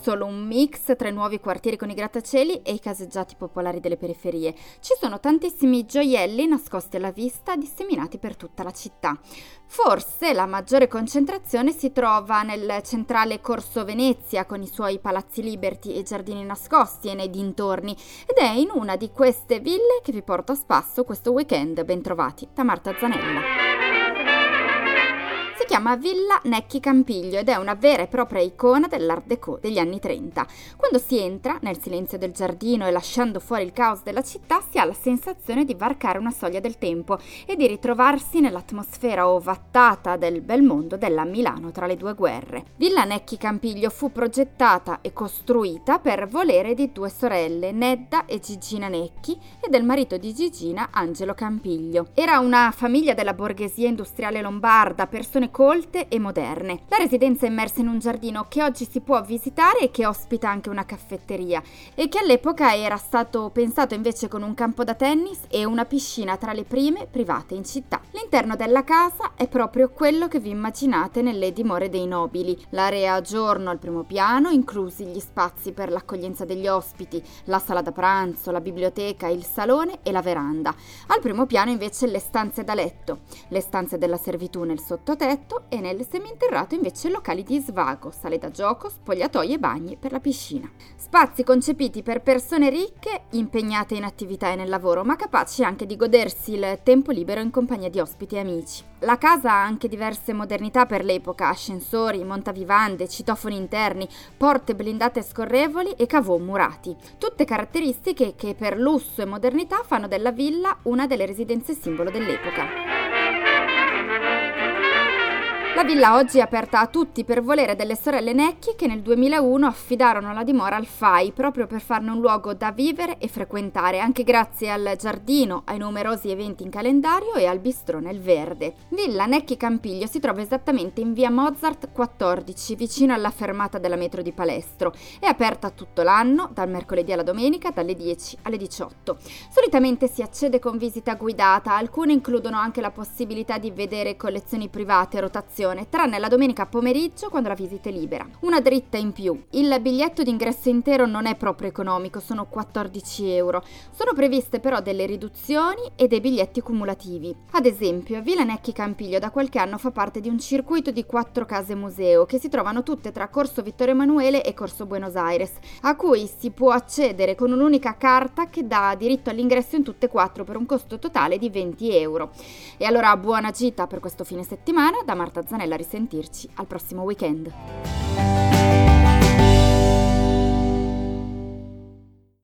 solo un mix tra i nuovi quartieri con i grattacieli e i caseggiati popolari delle periferie. Ci sono tantissimi gioielli nascosti alla vista, disseminati per tutta la città. Forse la maggiore concentrazione si trova nel centrale Corso Venezia, con i suoi palazzi Liberty e giardini nascosti, e nei dintorni, ed è in una di queste ville che vi porto a spasso questo weekend. Bentrovati da Marta Zanella. Si chiama Villa Necchi Campiglio ed è una vera e propria icona dell'Art Déco degli anni 30. Quando si entra nel silenzio del giardino e lasciando fuori il caos della città, si ha la sensazione di varcare una soglia del tempo e di ritrovarsi nell'atmosfera ovattata del bel mondo della Milano tra le due guerre. Villa Necchi Campiglio fu progettata e costruita per volere di due sorelle, Nedda e Gigina Necchi, e del marito di Gigina, Angelo Campiglio. Era una famiglia della borghesia industriale lombarda, persone colte e moderne. La residenza è immersa in un giardino che oggi si può visitare e che ospita anche una caffetteria, e che all'epoca era stato pensato invece con un campo da tennis e una piscina tra le prime private in città. L'interno della casa è proprio quello che vi immaginate nelle dimore dei nobili. L'area a giorno al primo piano, inclusi gli spazi per l'accoglienza degli ospiti, la sala da pranzo, la biblioteca, il salone e la veranda. Al primo piano invece le stanze da letto, le stanze della servitù nel sottotetto, e nel seminterrato invece locali di svago, sale da gioco, spogliatoi e bagni per la piscina. Spazi concepiti per persone ricche, impegnate in attività e nel lavoro, ma capaci anche di godersi il tempo libero in compagnia di ospiti e amici. La casa ha anche diverse modernità per l'epoca: ascensori, montavivande, citofoni interni, porte blindate scorrevoli e caveau murati. Tutte caratteristiche che per lusso e modernità fanno della villa una delle residenze simbolo dell'epoca. La villa oggi è aperta a tutti per volere delle sorelle Necchi, che nel 2001 affidarono la dimora al FAI proprio per farne un luogo da vivere e frequentare, anche grazie al giardino, ai numerosi eventi in calendario e al bistrò nel verde. Villa Necchi Campiglio si trova esattamente in via Mozart 14, vicino alla fermata della metro di Palestro. È aperta tutto l'anno, dal mercoledì alla domenica, dalle 10 alle 18. Solitamente si accede con visita guidata, alcune includono anche la possibilità di vedere collezioni private a rotazione, tranne la domenica pomeriggio, quando la visita è libera. Una dritta in più: il biglietto d'ingresso intero non è proprio economico, sono 14 euro. Sono previste però delle riduzioni e dei biglietti cumulativi. Ad esempio, Villa Necchi Campiglio da qualche anno fa parte di un circuito di 4 case museo che si trovano tutte tra Corso Vittorio Emanuele e Corso Buenos Aires, a cui si può accedere con un'unica carta che dà diritto all'ingresso in tutte e 4 per un costo totale di 20 euro. E allora buona gita per questo fine settimana da Marta Zanella, a risentirci al prossimo weekend.